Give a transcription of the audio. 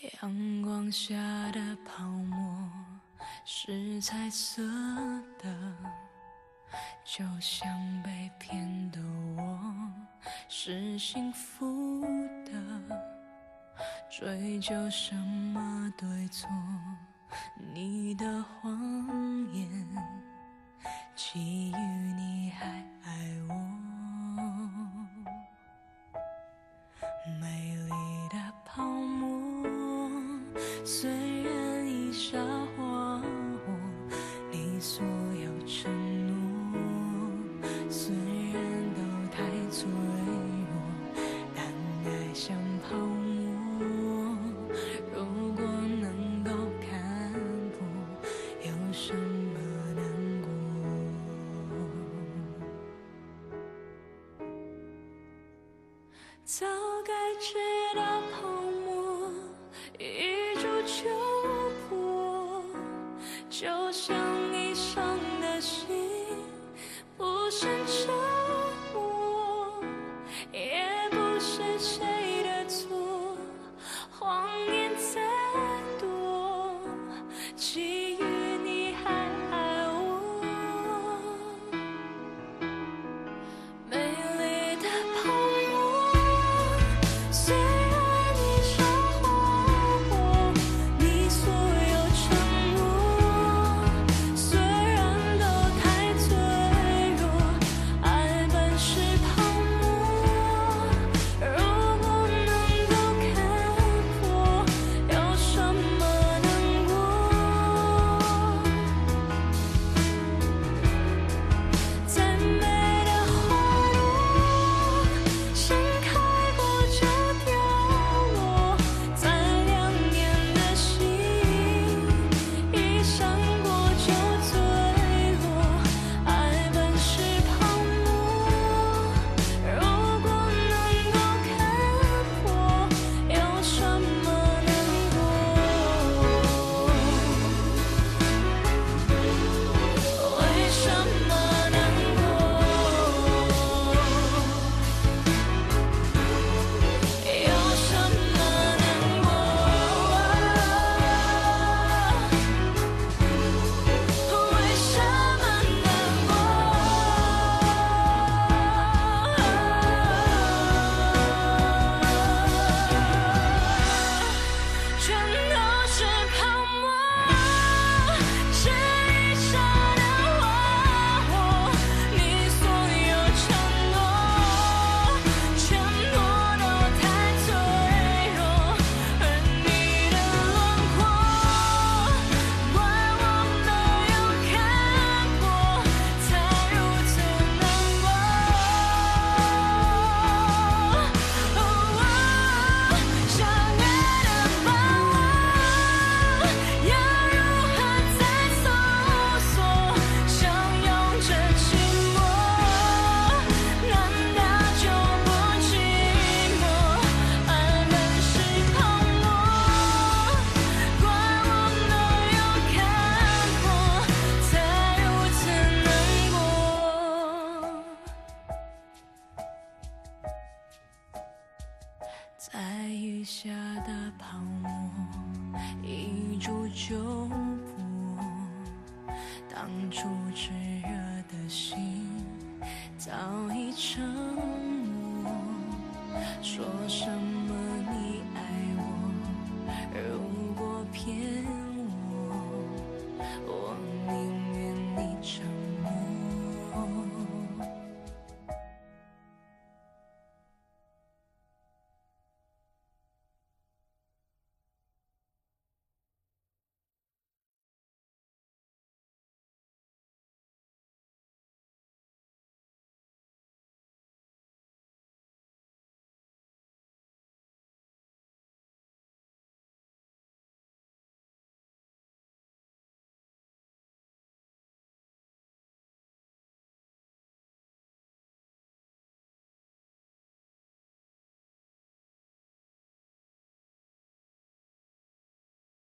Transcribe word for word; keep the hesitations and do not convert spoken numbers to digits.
阳光下的泡沫是彩色的，就像被骗的我是幸福的。追究什么对错，你的谎言基于你还爱我。美丽的泡沫虽然已沙化我，你所有承诺虽然都太脆弱，但爱像泡沫，如果能够看破，有什么难过？早该知道泡沫一触就破，就像你伤的心不是折磨，也不是谁的错，谎言再多，基于你还爱我。美丽的泡沫虽然你伤害我，你所有承诺虽然都太脆弱，爱本是泡沫，如果能够看破，有什么难过？再美的花朵盛开过就凋落，再亮眼的星一闪过就坠落，爱本是泡沫，如果能够看破，有什么难过？为什么难过？有什么难过？为什么难过？全都是泡沫，是一刹的花火，你所有承诺全部都太脆弱，而你的轮廓怪我没有看破，才如此难过。相爱的把握，要如何再搜索？相拥着寂寞，难道就不寂寞？爱本是泡沫，怪我没有看破，才如此难过。在雨下的泡沫一触就破，当初炽热的心早已沉默，说什么